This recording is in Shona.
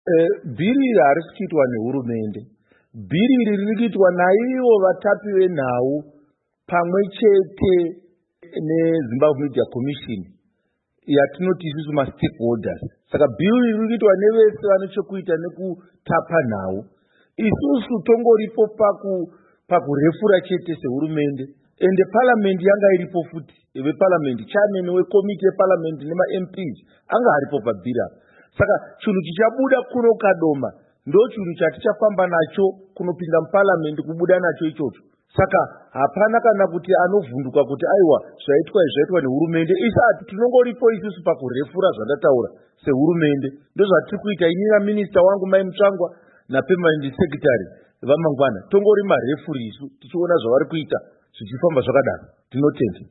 Bhiri iri harisi kuitwa nehurumende. Bhiri iri riri kuitwa naivo vatapi venhau pamwe chete neZimbabwe Media Commission yatinoti isusu mastakeholders. Saka bhiri iri riri kuitwa nevese vane chekuita nekutapa nhau. Isusu tongoripo pakurefura chete sehurumende. Ende parliament yanga iripo futi. Veparliament, chairman wekomiti yeparliament nema-MPs anga aripo pabhiri apa. Saka chinhu chichabuda kuno kadoma ndo chinhu chatichafamba nacho kunopinda muparliament kubuda nacho ichocho. Saka hapana kana kuti anovhunduka kuti aiwa zvaitwa nehurumende. Isati tinongoripo isusu pakurefura zvandataura sehurumende. Ndozvatiri kuita ini naminista wangu Mai Mutsvangwa napermanent secretary vamangwana. Tongori marefuri isu tichiona zvavari kuita zvichifamba zvakadaro. Tinotenda.